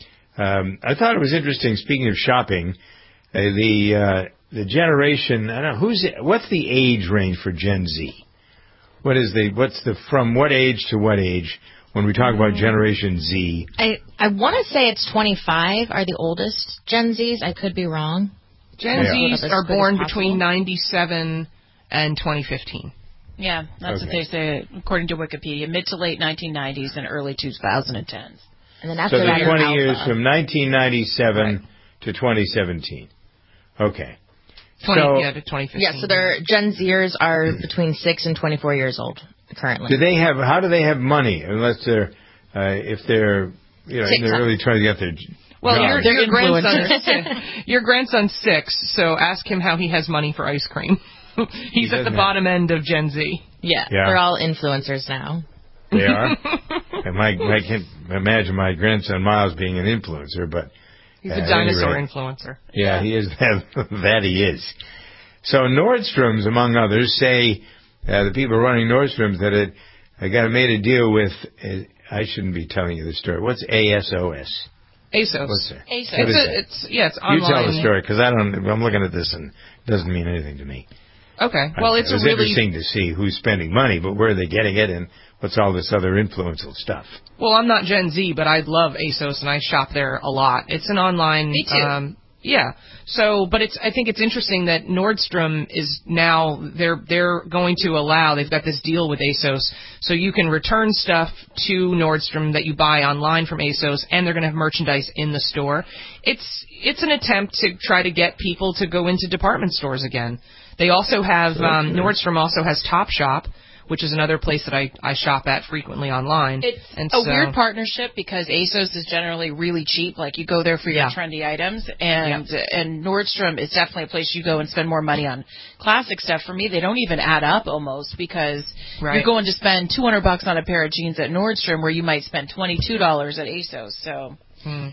Um, I thought it was interesting. Speaking of shopping, uh, the uh, the generation. I don't know who's what's the age range for Gen Z. What is the what's the from what age to what age when we talk about Generation Z? I I want to say it's twenty-five are the oldest Gen Zs. I could be wrong. Gen Yeah. Zs are born between ninety-seven and twenty fifteen. Yeah, that's Okay. what they say according to Wikipedia. Mid to late nineteen nineties and early twenty tens. And then So after that the is twenty alpha. years from nineteen ninety-seven Right. to twenty seventeen. Okay. twenty, so yeah, to twenty fifteen. Yeah, so their Gen Zers are between six and twenty-four years old currently. do they have? How do they have money? Unless they're uh, if they're you know in TikTok. their early twenties, get their Well, jobs. your, your grandson's your grandson's six, so ask him how he has money for ice cream. He's He at the doesn't bottom end of Gen Z. Yeah, Yeah. they're all influencers now. They are. And my, I can't imagine my grandson Miles being an influencer, but He's uh, a at dinosaur any rate, influencer. Yeah, he is. That, that he is. So Nordstrom's, among others, say uh, the people running Nordstrom's that it I got made a deal with. Uh, I shouldn't be telling you the story. What's A S O S? ASOS. What's that? ASOS. What is It's, a, that? it's yeah, it's You tell online. the story because I don't. I'm looking at this and it doesn't mean anything to me. Okay, well, it's it was a really interesting to see who's spending money, but where are they getting it, and what's all this other influential stuff? well. I'm not Gen Z, but I love ASOS and I shop there a lot. It's an online. Me too. Um, yeah. So, but it's. I think it's interesting that Nordstrom is now they're they're going to allow. They've got this deal with ASOS, so you can return stuff to Nordstrom that you buy online from ASOS, and they're going to have merchandise in the store. It's it's an attempt to try to get people to go into department stores again. They also have um, Nordstrom also has Topshop, which is another place that I, I shop at frequently online. It's and a so, weird partnership because ASOS is generally really cheap. Like you go there for your Yeah. trendy items, and and Nordstrom is definitely a place you go and spend more money on classic stuff. For me, they don't even add up almost because Right. you're going to spend two hundred bucks on a pair of jeans at Nordstrom where you might spend twenty-two dollars at ASOS. So. Hmm.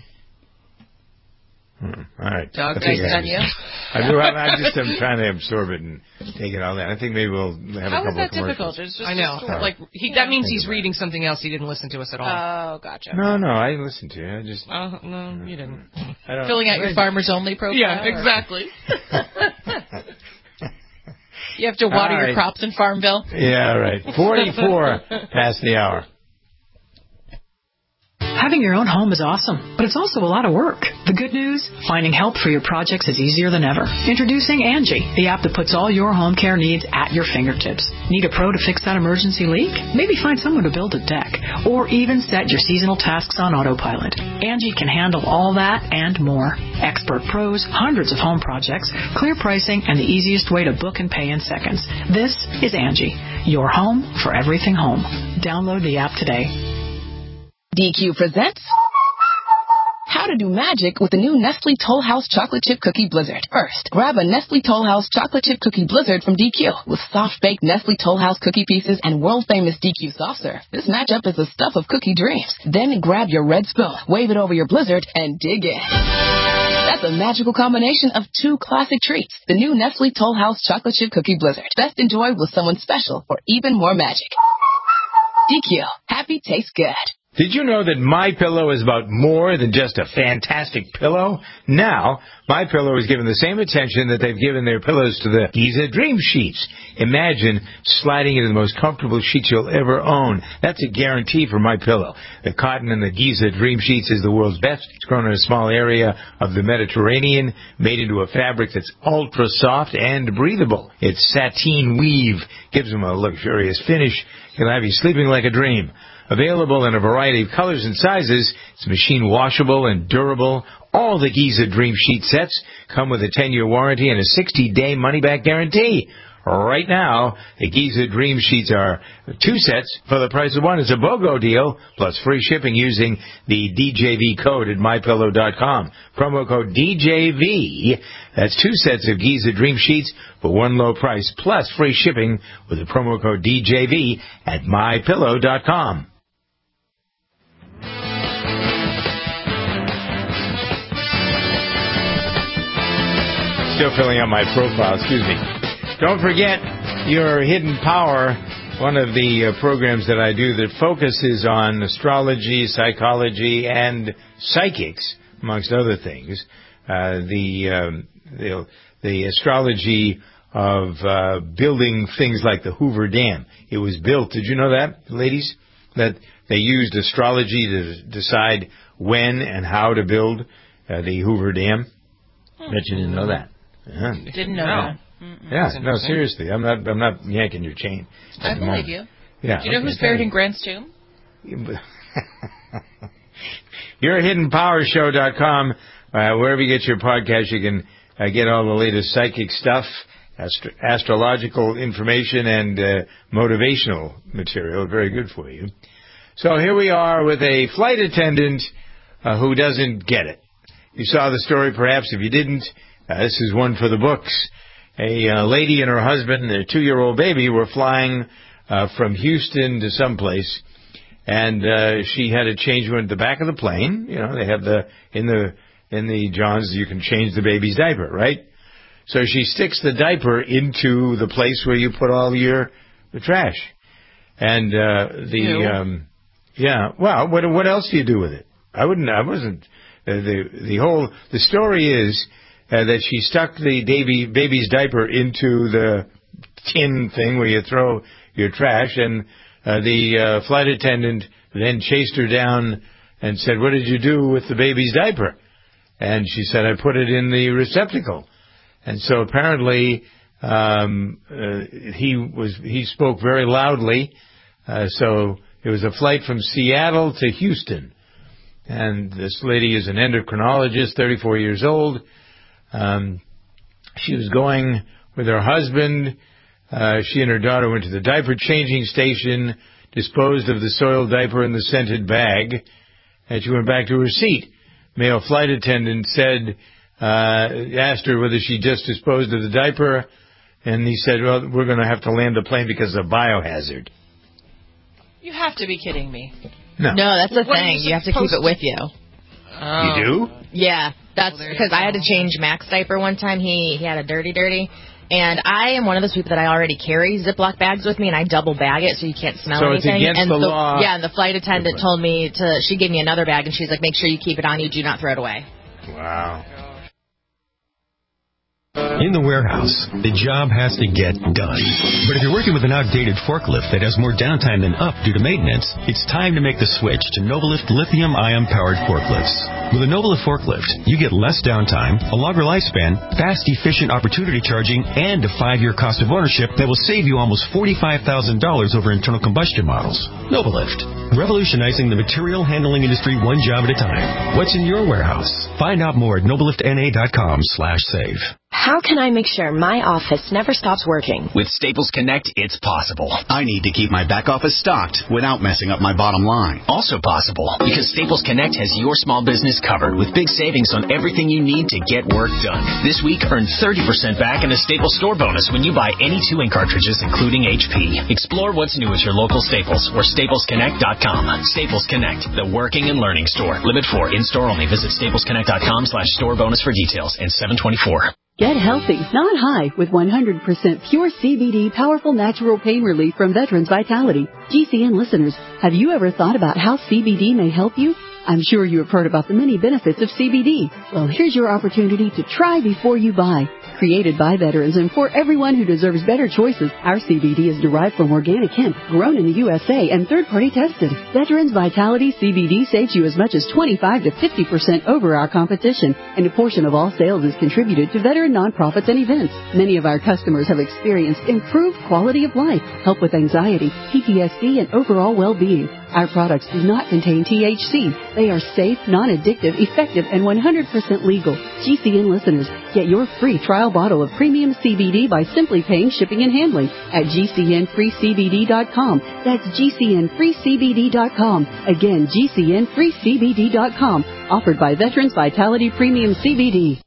Hmm. All right. Doug, I think nice I on you. I do. I, I just am trying to absorb it and take it all in. I think maybe we'll have How a couple is that of commercials. difficult? It's just I a know. store. Like he, that means he's reading something else. He didn't listen to us at all. Oh, gotcha. No, no, I listened to you. I just Uh, no, you didn't. I don't, Filling out your farmers only profile. Yeah, or- exactly. You have to water All right. your crops in Farmville. Yeah, right. Forty-four past the hour. Having your own home is awesome, but it's also a lot of work. The good news? Finding help for your projects is easier than ever. Introducing Angie, the app that puts all your home care needs at your fingertips. Need a pro to fix that emergency leak? Maybe find someone to build a deck, or even set your seasonal tasks on autopilot. Angie can handle all that and more. Expert pros, hundreds of home projects, clear pricing, and the easiest way to book and pay in seconds. This is Angie, your home for everything home. Download the app today. D Q presents How to to do magic with the new Nestle Toll House Chocolate Chip Cookie Blizzard. First, grab a Nestle Toll House Chocolate Chip Cookie Blizzard from D Q with soft-baked Nestle Toll House cookie pieces and world-famous D Q soft serve. This matchup is the stuff of cookie dreams. Then grab your red spoon, wave it over your Blizzard, and dig in. That's a magical combination of two classic treats. The new Nestle Toll House Chocolate Chip Cookie Blizzard. Best enjoyed with someone special for even more magic. D Q. Happy tastes good. Did you know that MyPillow is about more than just a fantastic pillow? Now, MyPillow is given the same attention that they've given their pillows to the Giza Dream Sheets. Imagine sliding into the most comfortable sheets you'll ever own. That's a guarantee for MyPillow. The cotton in the Giza Dream Sheets is the world's best. It's grown in a small area of the Mediterranean, made into a fabric that's ultra soft and breathable. Its sateen weave gives them a luxurious finish. It'll have you sleeping like a dream. Available in a variety of colors and sizes, it's machine washable and durable. All the Giza Dream Sheet sets come with a ten-year warranty and a sixty-day money-back guarantee. Right now, the Giza Dream Sheets are two sets for the price of one. It's a BOGO deal, plus free shipping using the D J V code at my pillow dot com. Promo code D J V. That's two sets of Giza Dream Sheets for one low price, plus free shipping with the promo code D J V at my pillow dot com. Still filling out my profile, excuse me. Don't forget your Hidden Power, one of the uh, programs that I do that focuses on astrology, psychology, and psychics, amongst other things. Uh, the, um, the the astrology of uh, building things like the Hoover Dam. It was built, did you know that, ladies? That they used astrology to decide when and how to build uh, the Hoover Dam? Hmm. Bet you didn't know that. Uh-huh. Didn't know no. that. Mm-mm. Yeah, no, seriously. I'm not I'm not yanking your chain. I believe moment. you. Yeah. Do you know okay, who's buried in Grant's tomb? Your hidden power show dot com. Uh, wherever you get your podcast, you can uh, get all the latest psychic stuff, astro- astrological information, and uh, motivational material. Very good for you. So here we are with a flight attendant uh, who doesn't get it. You saw the story, perhaps. If you didn't, uh, this is one for the books. A uh, lady and her husband and their two-year-old baby were flying uh, from Houston to someplace, and uh, she had a change room at the back of the plane. You know, they have the in the in the Johns, you can change the baby's diaper, right? So she sticks the diaper into the place where you put all your the trash, and uh, the um, yeah. Well, what what else do you do with it? I wouldn't. I wasn't. Uh, the the whole the story is. Uh, that she stuck the baby, baby's diaper into the tin thing where you throw your trash, and uh, the uh, flight attendant then chased her down and said, "What did you do with the baby's diaper?" And she said, "I put it in the receptacle." And so apparently um, uh, he was he spoke very loudly. Uh, so it was a flight from Seattle to Houston, and this lady is an endocrinologist, thirty-four years old. Um, she was going with her husband. Uh, she and her daughter went to the diaper changing station, disposed of the soiled diaper in the scented bag, and she went back to her seat. Male flight attendant said, uh, asked her whether she just disposed of the diaper, and he said, well, we're going to have to land the plane because of biohazard. You have to be kidding me. No. No, that's the What thing. is You have to keep it with you. Oh. You do? Yeah, that's Well, because I had to change Mac's diaper one time. He he had a dirty dirty. And I am one of those people that I already carry Ziploc bags with me, and I double bag it so you can't smell so anything. It's against and the, the law. Yeah, and the flight attendant told me to, she gave me another bag, and she's like, make sure you keep it on you, do not throw it away. Wow. In the warehouse, the job has to get done. But if you're working with an outdated forklift that has more downtime than up due to maintenance, it's time to make the switch to Novalift lithium-ion powered forklifts. With a Novalift forklift, you get less downtime, a longer lifespan, fast, efficient opportunity charging, and a five-year cost of ownership that will save you almost forty-five thousand dollars over internal combustion models. Novalift, revolutionizing the material handling industry one job at a time. What's in your warehouse? Find out more at novalift n a dot com slash save. How can I make sure my office never stops working? With Staples Connect, it's possible. I need to keep my back office stocked without messing up my bottom line. Also possible because Staples Connect has your small business covered with big savings on everything you need to get work done. This week, earn thirty percent back in a Staples store bonus when you buy any two ink cartridges, including H P. Explore what's new at your local Staples or staples connect dot com. Staples Connect, the working and learning store. Limit four, in-store only. Visit staples connect dot com slash store bonus for details and seven twenty-four. Get healthy, not high, with one hundred percent pure C B D powerful natural pain relief from Veterans Vitality. G C N listeners, have you ever thought about how C B D may help you? I'm sure you have heard about the many benefits of C B D. Well, here's your opportunity to try before you buy. Created by veterans and for everyone who deserves better choices, our C B D is derived from organic hemp, grown in the U S A and third-party tested. Veterans Vitality C B D saves you as much as twenty-five to fifty percent over our competition, and a portion of all sales is contributed to veteran nonprofits and events. Many of our customers have experienced improved quality of life, help with anxiety, P T S D, and overall well-being. Our products do not contain T H C. They are safe, non-addictive, effective, and one hundred percent legal. G C N listeners, get your free trial bottle of premium C B D by simply paying shipping and handling at G C N free C B D dot com. That's G C N free C B D dot com. Again, G C N free C B D dot com. Offered by Veterans Vitality Premium C B D.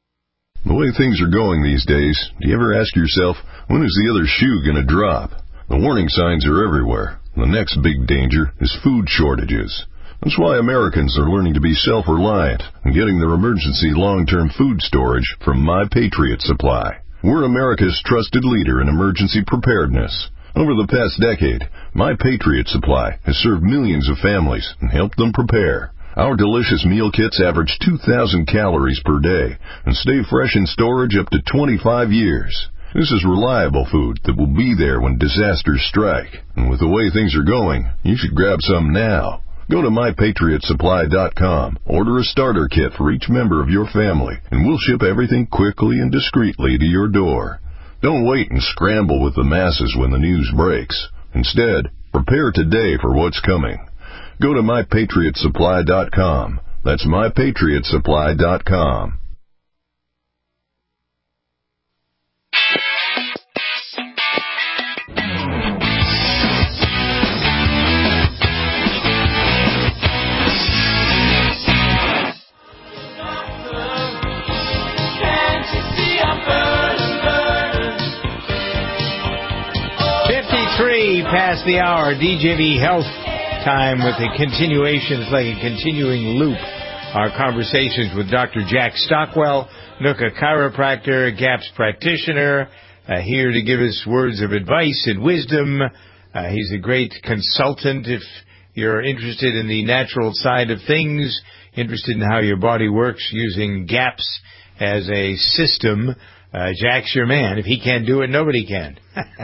The way things are going these days, do you ever ask yourself, when is the other shoe going to drop? The warning signs are everywhere. The next big danger is food shortages. That's why Americans are learning to be self-reliant and getting their emergency long-term food storage from My Patriot Supply. We're America's trusted leader in emergency preparedness. Over the past decade, My Patriot Supply has served millions of families and helped them prepare. Our delicious meal kits average two thousand calories per day and stay fresh in storage up to twenty-five years. This is reliable food that will be there when disasters strike. And with the way things are going, you should grab some now. Go to my patriot supply dot com, order a starter kit for each member of your family, and we'll ship everything quickly and discreetly to your door. Don't wait and scramble with the masses when the news breaks. Instead, prepare today for what's coming. Go to my patriot supply dot com. That's my patriot supply dot com. fifty-three past the hour, D J V Health Time with a continuation. It's like a continuing loop. Our conversations with Doctor Jack Stockwell, Nooka chiropractor, GAPS practitioner, uh, here to give us words of advice and wisdom. Uh, he's a great consultant if you're interested in the natural side of things, interested in how your body works using GAPS as a system. Uh, Jack's your man. If he can't do it, nobody can.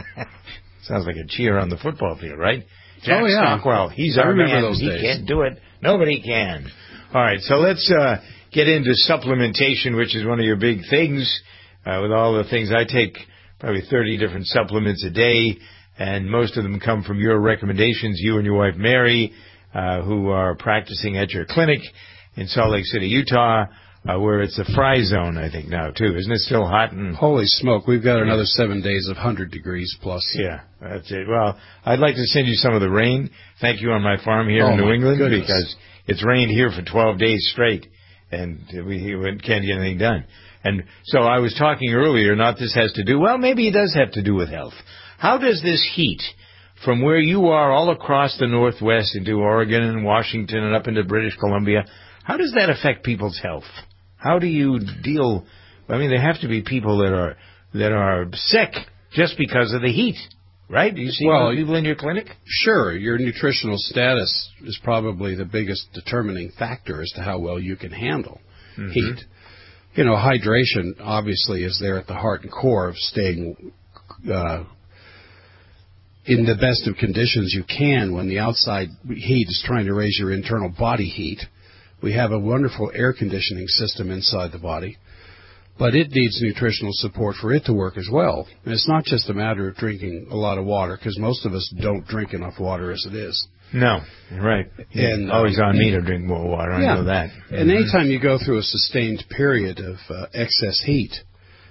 Sounds like a cheer on the football field, right? Jack oh, yeah. Stockwell, he's I our remember man. those he days. can't do it. Nobody can. All right, so let's uh, get into supplementation, which is one of your big things. Uh, with all the things I take, probably thirty different supplements a day, and most of them come from your recommendations, you and your wife Mary, uh, who are practicing at your clinic in Salt Lake City, Utah. Uh, where it's a fry zone, I think, now, too. Isn't it still hot? And holy smoke, we've got another seven days of one hundred degrees plus. Yeah, that's it. Well, I'd like to send you some of the rain. Thank you on my farm here oh in New England, goodness. because it's rained here for twelve days straight, and we can't get anything done. And so I was talking earlier, not this has to do, well, maybe it does have to do with health. How does this heat from where you are all across the Northwest into Oregon and Washington and up into British Columbia, how does that affect people's health? How do you deal? I mean, there have to be people that are that are sick just because of the heat, right? Do you see well, people in your clinic? Sure. Your nutritional status is probably the biggest determining factor as to how well you can handle mm-hmm. heat. You know, hydration obviously is there at the heart and core of staying uh, in the best of conditions you can when the outside heat is trying to raise your internal body heat. We have a wonderful air conditioning system inside the body, but it needs nutritional support for it to work as well. And it's not just a matter of drinking a lot of water, because most of us don't drink enough water as it is. No, right. And always um, on me to drink more water. Yeah. I know that. And anytime you go through a sustained period of uh, excess heat,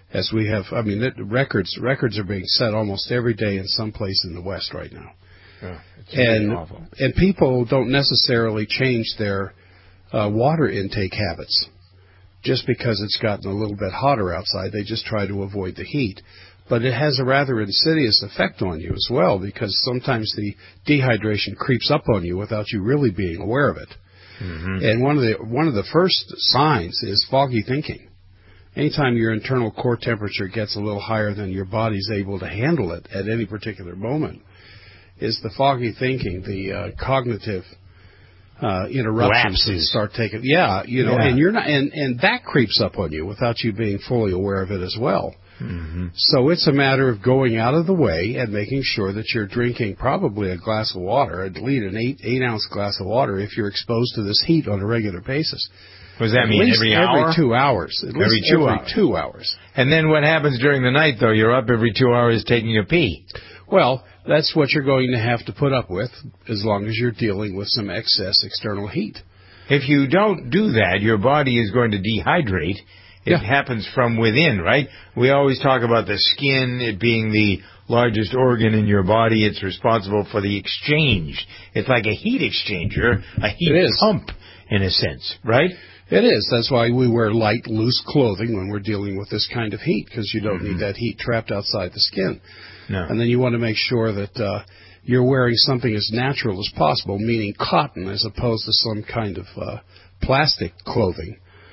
as we have. I mean, it, records records are being set almost every day in some place in the West right now. Oh, it's really and awful. and people don't necessarily change their uh, water intake habits just because it's gotten a little bit hotter outside. They just try to avoid the heat. But it has a rather insidious effect on you as well, because sometimes the dehydration creeps up on you without you really being aware of it. Mm-hmm. And one of the one of the first signs is foggy thinking. Anytime your internal core temperature gets a little higher than your body's able to handle it at any particular moment, is the foggy thinking, the uh, cognitive uh, interruptions that start taking. Yeah, you know, Yeah. and you're not, and and that creeps up on you without you being fully aware of it as well. Mm-hmm. So it's a matter of going out of the way and making sure that you're drinking probably a glass of water, at least an eight eight ounce glass of water, if you're exposed to this heat on a regular basis. What does that At mean? least Every hour? Every two hours. At Every least two every hours. two hours. And then what happens during the night, though? You're up every two hours taking a pee. Well, that's what you're going to have to put up with as long as you're dealing with some excess external heat. If you don't do that, your body is going to dehydrate. It Yeah. happens from within, right? We always talk about the skin, it being the largest organ in your body. It's responsible for the exchange. It's like a heat exchanger, a heat It is. pump, in a sense, right? It is. That's why we wear light, loose clothing when we're dealing with this kind of heat, because you don't Mm-hmm. need that heat trapped outside the skin. No. And then you want to make sure that uh, you're wearing something as natural as possible, meaning cotton as opposed to some kind of uh, plastic clothing.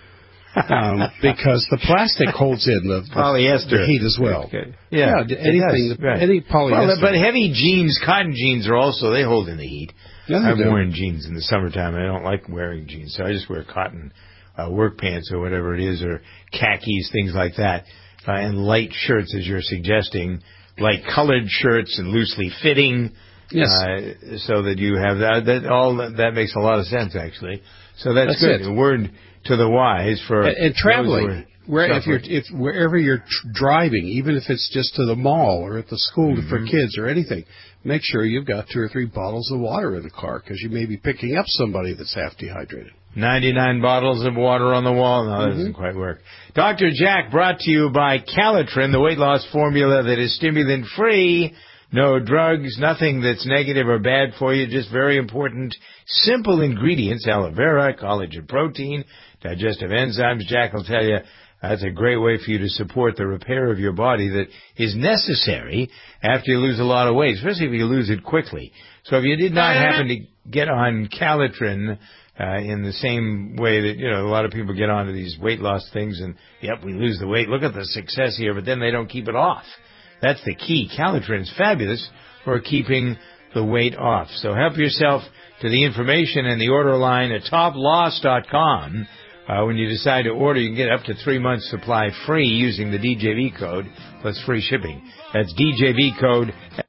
um, because the plastic holds in the, the, Polyester. the heat as well. Okay. Yeah, it anything, does, right. any polyester. Well, but heavy jeans, cotton jeans are also, they hold in the heat. Yeah, they I've do. worn jeans in the summertime, and I don't like wearing jeans, so I just wear cotton uh, work pants or whatever it is, or khakis, things like that, uh, and light shirts, as you're suggesting, light colored shirts and loosely fitting. Yes. Uh, so that you have that, that all that makes a lot of sense, actually. So that's, That's good. it. A word to the wise for and, and those traveling. who are Where if you're suffering. if wherever you're tr- driving, even if it's just to the mall or at the school Mm-hmm. for kids or anything, make sure you've got two or three bottles of water in the car, because you may be picking up somebody that's half dehydrated. ninety-nine bottles of water on the wall. No, that Mm-hmm. doesn't quite work. Doctor Jack, brought to you by Calitrin, the weight loss formula that is stimulant-free. No drugs, nothing that's negative or bad for you, just very important, simple ingredients, aloe vera, collagen protein, digestive enzymes. Jack will tell you that's a great way for you to support the repair of your body that is necessary after you lose a lot of weight, especially if you lose it quickly. So if you did not happen to get on Calitrin, Uh, in the same way that, you know, a lot of people get onto these weight loss things and, yep, we lose the weight. Look at the success here, but then they don't keep it off. That's the key. Calitrin's fabulous for keeping the weight off. So help yourself to the information and the order line at top loss dot com. Uh, when you decide to order, you can get up to three months supply free using the D J V code plus free shipping. That's D J V code.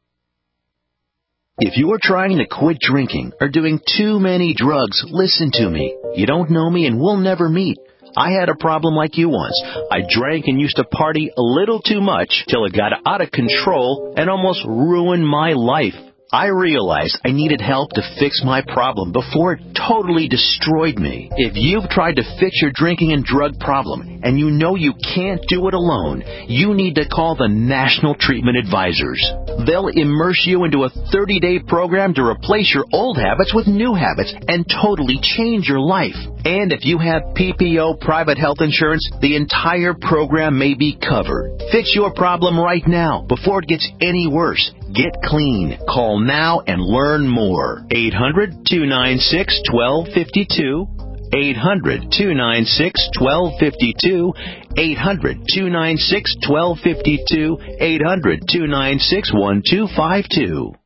If you're trying to quit drinking or doing too many drugs, listen to me. You don't know me and we'll never meet. I had a problem like you once. I drank and used to party a little too much till it got out of control and almost ruined my life. I realized I needed help to fix my problem before it totally destroyed me. If you've tried to fix your drinking and drug problem and you know you can't do it alone, you need to call the National Treatment Advisors. They'll immerse you into a thirty-day program to replace your old habits with new habits and totally change your life. And if you have P P O private health insurance, the entire program may be covered. Fix your problem right now before it gets any worse. Get clean. Call now and learn more. eight hundred, two nine six, one two five two. eight hundred, two nine six, one two five two. eight hundred, two nine six, one two five two. eight hundred, two nine six, one two five two.